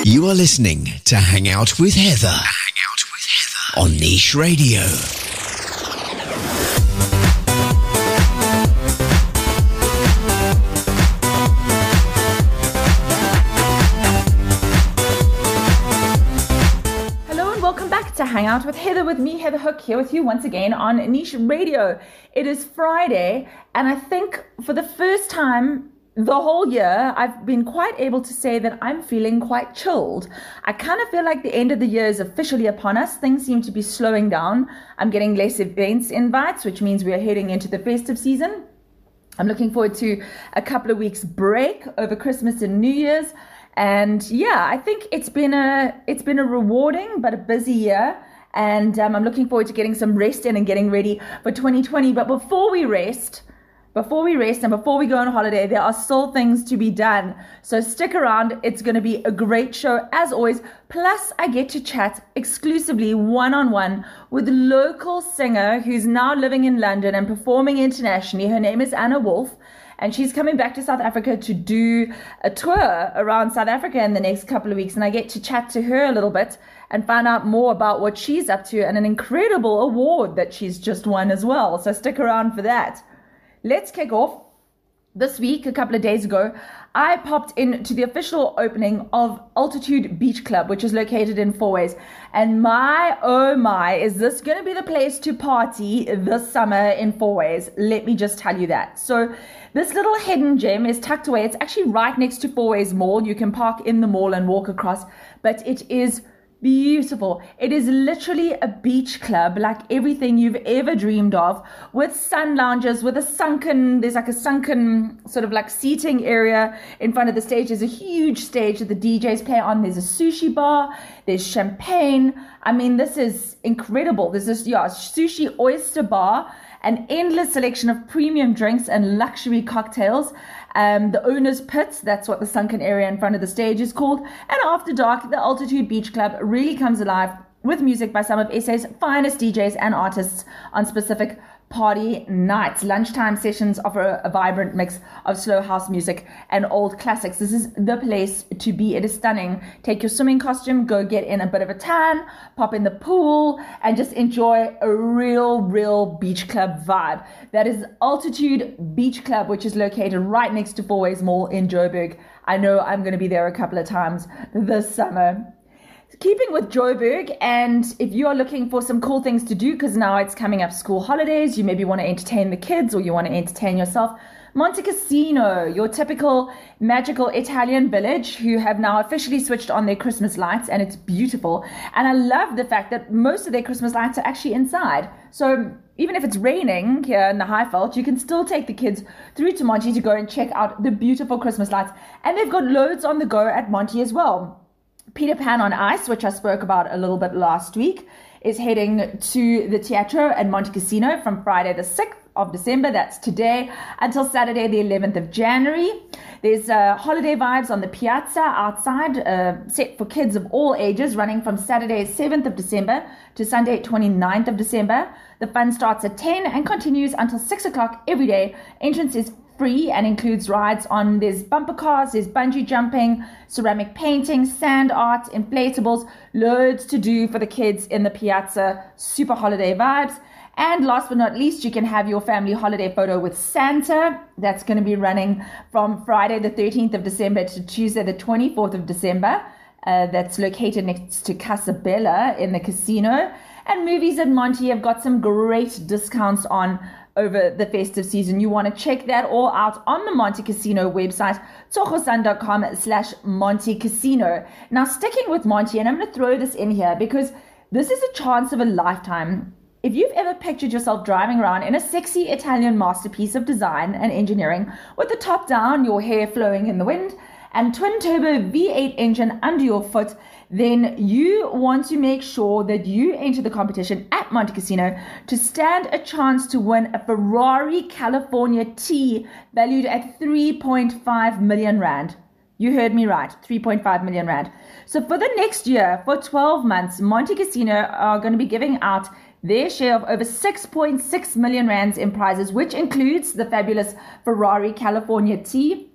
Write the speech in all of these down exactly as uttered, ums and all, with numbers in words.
You are listening to Hang Out with Heather. Hang Out with Heather on Niche Radio. Hello and welcome back to Hang Out with Heather, with me, Heather Hook, here with you once again on Niche Radio. It is Friday, and I think for the first time the whole year, I've been quite able to say that I'm feeling quite chilled. I kind of feel like the end of the year is officially upon us. Things seem to be slowing down. I'm getting less events invites, which means we are heading into the festive season. I'm looking forward to a couple of weeks break over Christmas and New Year's. And yeah, I think it's been a it's been a rewarding but a busy year. And um, I'm looking forward to getting some rest in and getting ready for twenty twenty. But before we rest, Before we rest and before we go on holiday, there are still things to be done. So stick around. It's going to be a great show as always. Plus, I get to chat exclusively one-on-one with a local singer who's now living in London and performing internationally. Her name is Anna Wolf, and she's coming back to South Africa to do a tour around South Africa in the next couple of weeks. And I get to chat to her a little bit and find out more about what she's up to and an incredible award that she's just won as well. So stick around for that. Let's kick off. This week, a couple of days ago, I popped into the official opening of Altitude Beach Club, which is located in Fourways. And my, oh my, is this going to be the place to party this summer in Fourways? Let me just tell you that. So this little hidden gem is tucked away. It's actually right next to Fourways Mall. You can park in the mall and walk across, but it is beautiful. It is literally a beach club like everything you've ever dreamed of, with sun lounges, with a sunken, there's like a sunken sort of like seating area in front of the stage. There's a huge stage that the D Js play on. There's a sushi bar, there's champagne. I mean, this is incredible. There's this yeah, sushi oyster bar, an endless selection of premium drinks and luxury cocktails. Um, the owner's pit, that's what the sunken area in front of the stage is called. And after dark, the Altitude Beach Club really comes alive with music by some of S A's finest D Js and artists on specific party nights. Lunchtime sessions offer a vibrant mix of slow house music and old classics. This is the place to be. It is stunning. Take your swimming costume, go get in a bit of a tan, pop in the pool, and just enjoy a real, real beach club vibe. That is Altitude Beach Club, which is located right next to Fourways Mall in Joburg. I know I'm going to be there a couple of times this summer. Keeping with Joburg, and if you are looking for some cool things to do, because now it's coming up school holidays, you maybe want to entertain the kids or you want to entertain yourself, Montecasino, your typical magical Italian village, who have now officially switched on their Christmas lights, and it's beautiful. And I love the fact that most of their Christmas lights are actually inside. So even if it's raining here in the Highveld, you can still take the kids through to Monty to go and check out the beautiful Christmas lights. And they've got loads on the go at Monty as well. Peter Pan on Ice, which I spoke about a little bit last week, is heading to the Teatro at Montecasino from Friday the sixth of December, that's today, until Saturday the eleventh of January. There's uh, holiday vibes on the piazza outside, uh, set for kids of all ages, running from Saturday seventh of December to Sunday twenty-ninth of December. The fun starts at ten and continues until six o'clock every day. Entrance is free and includes rides on, there's bumper cars, there's bungee jumping, ceramic painting, sand art, inflatables, loads to do for the kids in the piazza. Super holiday vibes. And last but not least, you can have your family holiday photo with Santa. That's going to be running from Friday the thirteenth of December to Tuesday the twenty-fourth of December. Uh, that's located next to Casa Bella in the casino. And Movies at Monty have got some great discounts on over the festive season. You want to check that all out on the Montecasino website, tsogosan.com slash Montecasino. Now, sticking with Monty, and I'm going to throw this in here because this is a chance of a lifetime. If you've ever pictured yourself driving around in a sexy Italian masterpiece of design and engineering with the top down, your hair flowing in the wind, and twin-turbo V eight engine under your foot, then you want to make sure that you enter the competition at Montecasino to stand a chance to win a Ferrari California T valued at three point five million rand. You heard me right, three point five million rand. So for the next year, for twelve months, Montecasino are going to be giving out their share of over six point six million rands in prizes, which includes the fabulous Ferrari California T,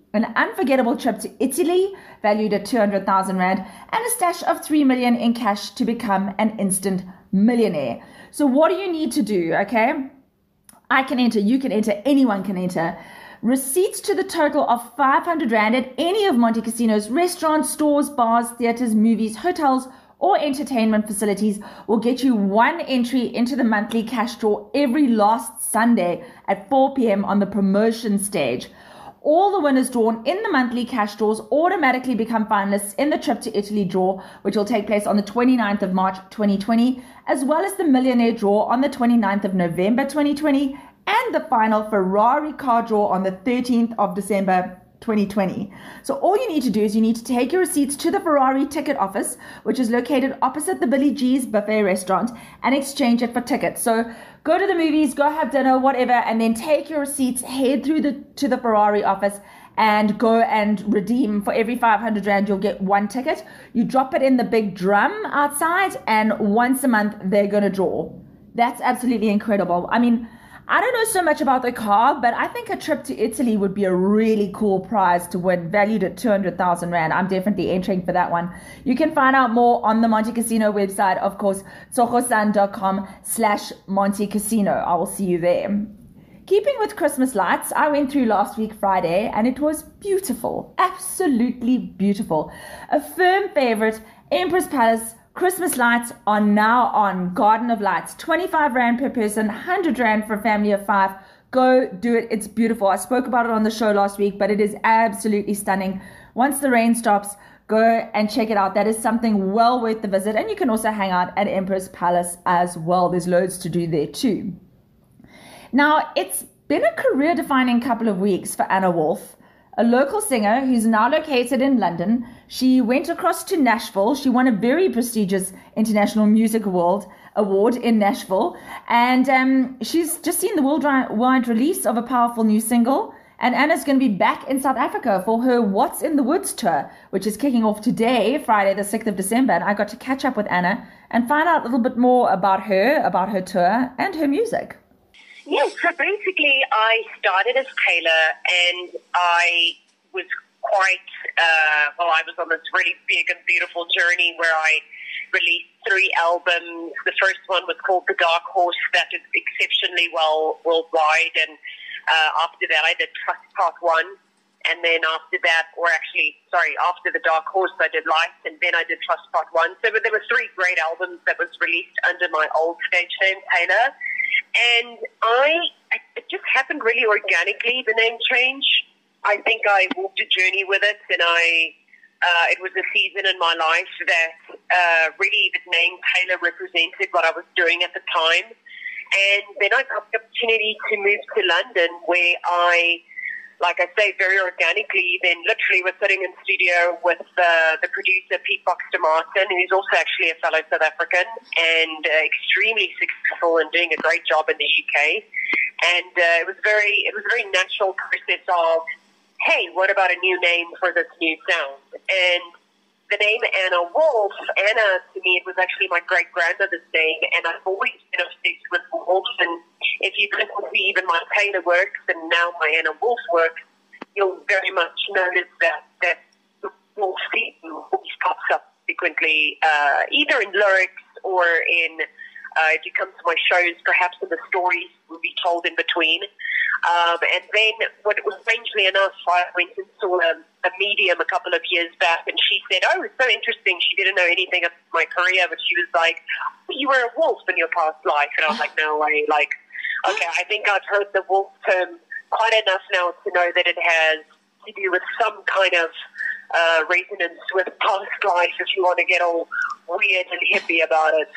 an unforgettable trip to Italy valued at two hundred thousand rand, and a stash of three million in cash to become an instant millionaire. So what do you need to do? Okay, I can enter, you can enter, anyone can enter. Receipts to the total of five hundred rand at any of Monte Casino's restaurants, stores, bars, theaters, movies, hotels, or entertainment facilities will get you one entry into the monthly cash draw every last Sunday at four p.m. on the promotion stage. All the winners drawn in the monthly cash draws automatically become finalists in the Trip to Italy draw, which will take place on the twenty-ninth of March twenty twenty, as well as the Millionaire draw on the twenty-ninth of November twenty twenty, and the final Ferrari car draw on the thirteenth of December twenty twenty. So all you need to do is you need to take your receipts to the Ferrari ticket office, which is located opposite the Billy G's buffet restaurant, and exchange it for tickets. So go to the movies, go have dinner, whatever, and then take your receipts, head through the to the Ferrari office, and go and redeem. For every five hundred rand, you'll get one ticket. You drop it in the big drum outside, and once a month, they're going to draw. That's absolutely incredible. I mean, I don't know so much about the car, but I think a trip to Italy would be a really cool prize to win, valued at two hundred thousand rand. I'm definitely entering for that one. You can find out more on the Monte Casino website, of course, tsogosan.com slash Monte Casino. I will see you there. Keeping with Christmas lights, I went through last week Friday, and it was beautiful, absolutely beautiful. A firm favorite, Empress Palace Christmas lights are now on. Garden of Lights, twenty-five rand per person, one hundred rand for a family of five. Go do it. It's beautiful. I spoke about it on the show last week, but it is absolutely stunning. Once the rain stops, go and check it out. That is something well worth the visit. And you can also hang out at Empress Palace as well. There's loads to do there too. Now, it's been a career-defining couple of weeks for Anna Wolf, a local singer who's now located in London. She went across to Nashville. She won a very prestigious International Music Award award in Nashville. And um, she's just seen the worldwide release of a powerful new single. And Anna's going to be back in South Africa for her What's in the Woods tour, which is kicking off today, Friday, the sixth of December. And I got to catch up with Anna and find out a little bit more about her, about her tour and her music. Yes, so basically I started as Taylor, and I was quite, uh, well, I was on this really big and beautiful journey where I released three albums. The first one was called The Dark Horse, that did exceptionally well worldwide, and uh, after that I did Trust Part one, and then after that, or actually, sorry, after The Dark Horse I did Life, and then I did Trust Part one. So there were three great albums that was released under my old stage name, Taylor. And I, it just happened really organically, the name change. I think I walked a journey with it, and I, uh, it was a season in my life that uh, really the name Taylor represented what I was doing at the time. And then I got the opportunity to move to London, where I, like I say, very organically, then literally was sitting in studio with uh, the producer, Pete Boxter Martin, who's also actually a fellow South African and uh, extremely successful and doing a great job in the U K. And uh, it was very, it was a very natural process of, hey, what about a new name for this new sound? And the name Anna Wolf, Anna, to me, it was actually my great-grandmother's name, and I've always been obsessed with wolves. And if you listen to even my Taylor works and now my Anna Wolf work, you'll very much notice that that wolf theme always pops up frequently, uh, either in lyrics or in, uh, if you come to my shows, perhaps in the stories will be told in between. Um, and then, what it was strangely enough, I went and saw a, a medium a couple of years back, and she said, oh, it's so interesting. She didn't know anything about my career, but she was like, oh, you were a wolf in your past life. And I was like, no way. Like, okay, I think I've heard the wolf term quite enough now to know that it has to do with some kind of uh, resonance with past life, if you want to get all weird and hippie about it.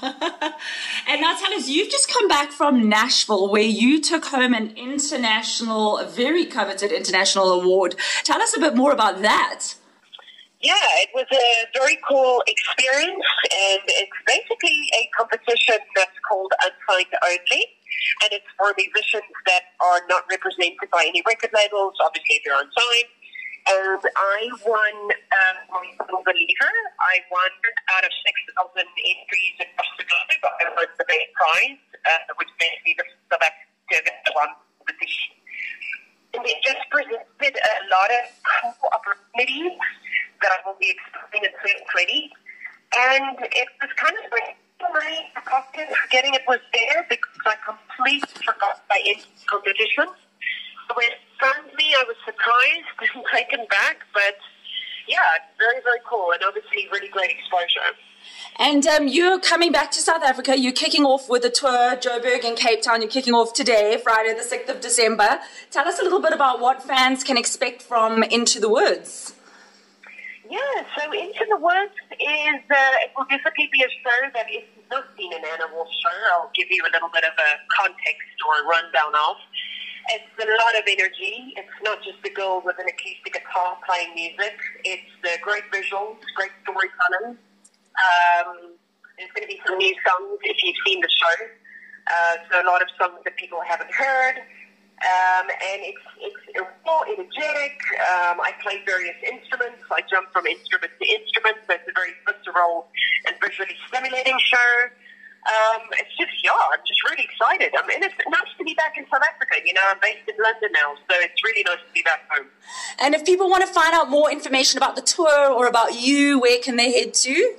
And now tell us, you've just come back from Nashville, where you took home an international, a very coveted international award. Tell us a bit more about that. Yeah, it was a very cool experience, and it's basically a competition that's called Unsigned Only, and it's for musicians that are not represented by any record labels, obviously if you're unsigned. And I won um, my Believer. I won out of six thousand entries across the globe. I won the best prize, uh, which basically the South African one competition. And it just presented a lot of cool opportunities that I will be exploring in twenty twenty. And it was kind of like my cocktail forgetting it was there because I completely forgot my competition. So when it found me, I was surprised and taken back. But yeah, very, very cool, and obviously really great exposure. And um, you're coming back to South Africa. You're kicking off with a tour, Joburg and Cape Town. You're kicking off today, Friday the sixth of December. Tell us a little bit about what fans can expect from Into the Woods. Yeah, so Into the Woods is, uh, it will definitely be a show that if you've not seen an Anna Wolf show, I'll give you a little bit of a context or a rundown of. It's a lot of energy. It's not just the girl with an acoustic guitar playing music. It's the great visuals, great storytelling. Um, there's going to be some new songs if you've seen the show. Uh, so a lot of songs that people haven't heard. Um, and it's, it's more energetic. Um, I play various instruments. I jump from instrument to instrument. So it's a very visceral and visually stimulating show. Um, it's just, yeah, I'm just really excited. I mean, it's nice to be back in South Africa. You know, I'm based in London now, so it's really nice to be back home. And if people want to find out more information about the tour or about you, where can they head to?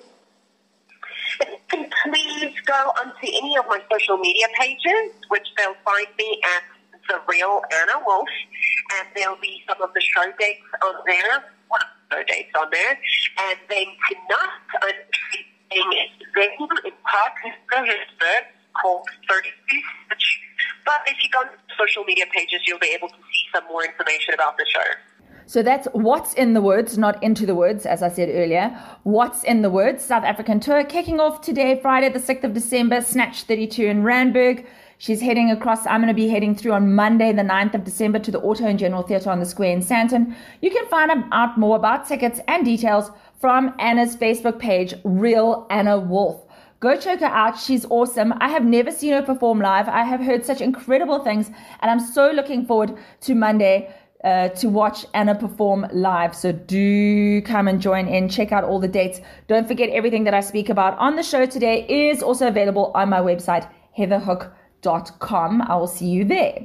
Can please go onto any of my social media pages, which they'll find me at The Real Anna Wolf, and there'll be some of the show dates on there, one of the show dates on there, and then tonight I'm treating a venue in Park Johannesburg called thirty-two. But if you go on social media pages, you'll be able to see some more information about the show. So that's What's in the Woods, not Into the Woods, as I said earlier. What's in the Woods, South African tour, kicking off today, Friday the sixth of December, Snatch thirty-two in Randburg. She's heading across, I'm going to be heading through on Monday the ninth of December to the Auto and General Theatre on the Square in Sandton. You can find out more about tickets and details from Anna's Facebook page, Real Anna Wolf. Go check her out. She's awesome. I have never seen her perform live. I have heard such incredible things, and I'm so looking forward to Monday Uh, to watch Anna perform live. So do come and join in. Check out all the dates. Don't forget everything that I speak about on the show today is also available on my website, heather hook dot com. I will see you there.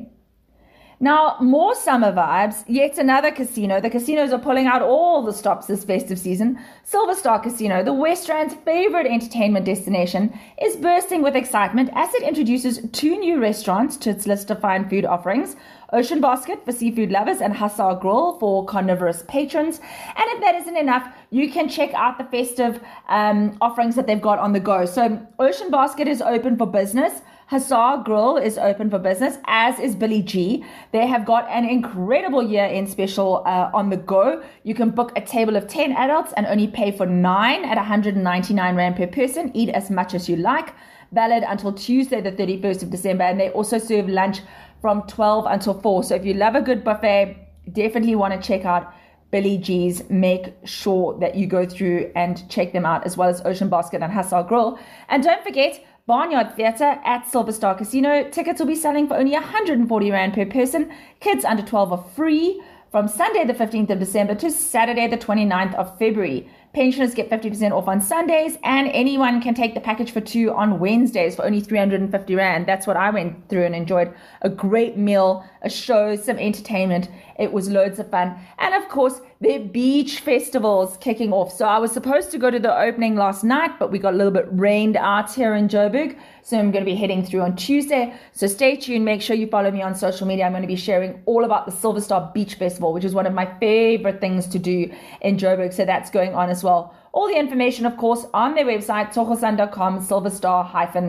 Now, more summer vibes. Yet another casino. The casinos are pulling out all the stops this festive season. Silver Star Casino, the West Rand's favorite entertainment destination, is bursting with excitement as it introduces two new restaurants to its list of fine food offerings. Ocean Basket for seafood lovers and Hussar Grill for carnivorous patrons. And if that isn't enough, you can check out the festive um, offerings that they've got on the go. So Ocean Basket is open for business. Hussar Grill is open for business, as is Billy G. They have got an incredible year-end special uh, on the go. You can book a table of ten adults and only pay for nine at one hundred ninety-nine rand per person. Eat as much as you like. Valid until Tuesday, the thirty-first of December. And they also serve lunch from twelve until four. So if you love a good buffet, definitely want to check out Billy G's. Make sure that you go through and check them out, as well as Ocean Basket and Hussar Grill. And don't forget, Barnyard Theatre at Silver Star Casino. Tickets will be selling for only one hundred forty rand per person. Kids under twelve are free from Sunday the fifteenth of December to Saturday the twenty-ninth of February. Pensioners get fifty percent off on Sundays, and anyone can take the package for two on Wednesdays for only three hundred fifty rand. That's what I went through and enjoyed. A great meal, a show, some entertainment. It was loads of fun. And of course, their beach festivals kicking off. So I was supposed to go to the opening last night, but we got a little bit rained out here in Joburg. So I'm going to be heading through on Tuesday. So stay tuned. Make sure you follow me on social media. I'm going to be sharing all about the Silver Star Beach Festival, which is one of my favorite things to do in Joburg. So that's going on as well. All the information, of course, on their website, togosan dot com, silverstar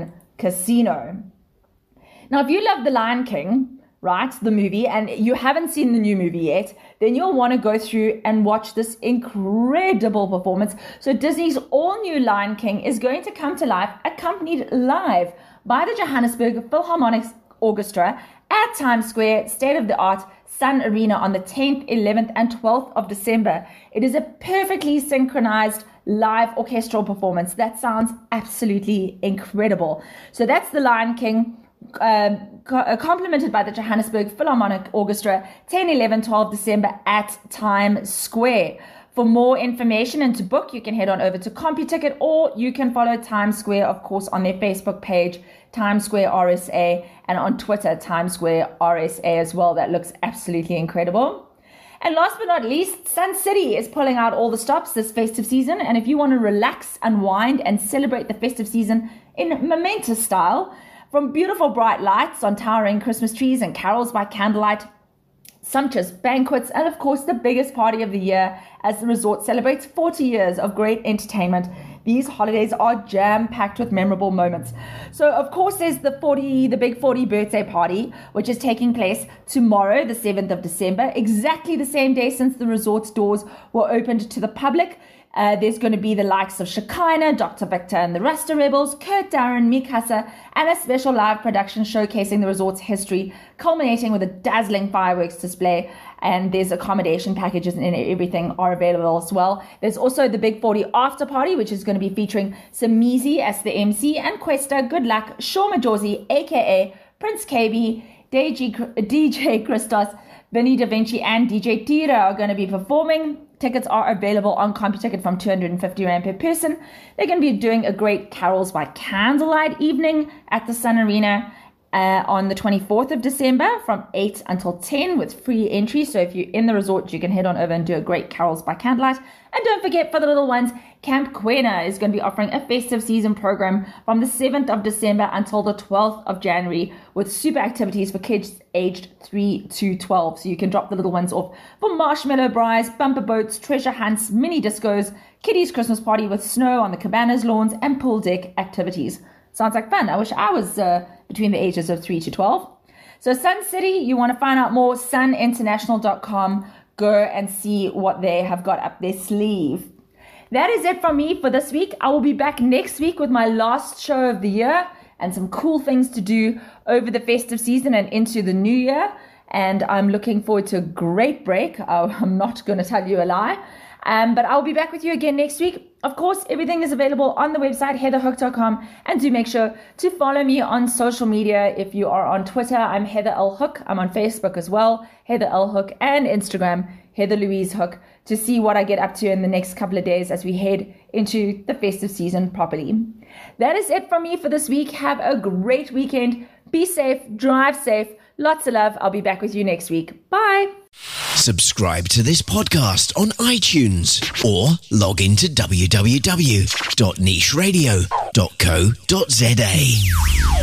casino. Now, if you love The Lion King, right, the movie, and you haven't seen the new movie yet, then you'll want to go through and watch this incredible performance. So Disney's all-new Lion King is going to come to life, accompanied live by the Johannesburg Philharmonic Orchestra at Times Square, state-of-the-art Sun Arena on the tenth, eleventh, and twelfth of December. It is a perfectly synchronized live orchestral performance that sounds absolutely incredible. So that's The Lion King, Um, co- complimented by the Johannesburg Philharmonic Orchestra, ten, eleven, twelve December at Times Square. For more information and to book, you can head on over to CompuTicket, or you can follow Times Square, of course, on their Facebook page, Times Square R S A, and on Twitter, Times Square R S A as well. That looks absolutely incredible. And last but not least, Sun City is pulling out all the stops this festive season. And if you want to relax, unwind, and celebrate the festive season in momentous style, from beautiful bright lights on towering Christmas trees and carols by candlelight, sumptuous banquets, and of course the biggest party of the year as the resort celebrates forty years of great entertainment, these holidays are jam-packed with memorable moments. So of course there's the forty, the big forty birthday party, which is taking place tomorrow, the seventh of December, exactly the same day since the resort's doors were opened to the public. Uh, there's going to be the likes of Shekinah, Doctor Victor and the Rasta Rebels, Kurt Darren, Mikasa, and a special live production showcasing the resort's history, culminating with a dazzling fireworks display. And there's accommodation packages and everything are available as well. There's also the Big forty after party, which is going to be featuring Samizi as the M C, and Questa, Good Luck, Shaw Majosi, aka Prince K B, D J Christos, Vinny Da Vinci, and D J Tira are going to be performing. Tickets are available on CompuTicket from two hundred fifty rand per person. They're going to be doing a great Carols by Candlelight evening at the Sun Arena uh, on the twenty-fourth of December from eight until ten with free entry. So if you're in the resort, you can head on over and do a great Carols by Candlelight. And don't forget, for the little ones, Camp Quena is going to be offering a festive season program from the seventh of December until the twelfth of January with super activities for kids aged three to twelve. So you can drop the little ones off for marshmallow brides, bumper boats, treasure hunts, mini discos, kiddies' Christmas party with snow on the cabanas lawns, and pool deck activities. Sounds like fun. I wish I was uh, between the ages of three to twelve. So Sun City, you want to find out more, sun international dot com. Go and see what they have got up their sleeve. That is it from me for this week. I will be back next week with my last show of the year and some cool things to do over the festive season and into the new year. And I'm looking forward to a great break. I'm not going to tell you a lie. Um, but I'll be back with you again next week. Of course, everything is available on the website, heather hook dot com. And do make sure to follow me on social media. If you are on Twitter, I'm Heather L. Hook. I'm on Facebook as well, Heather L. Hook, and Instagram, Heather Louise Hook, to see what I get up to in the next couple of days as we head into the festive season properly. That is it from me for this week. Have a great weekend. Be safe, drive safe. Lots of love. I'll be back with you next week. Bye. Subscribe to this podcast on iTunes or log into w w w dot niche radio dot co dot z a.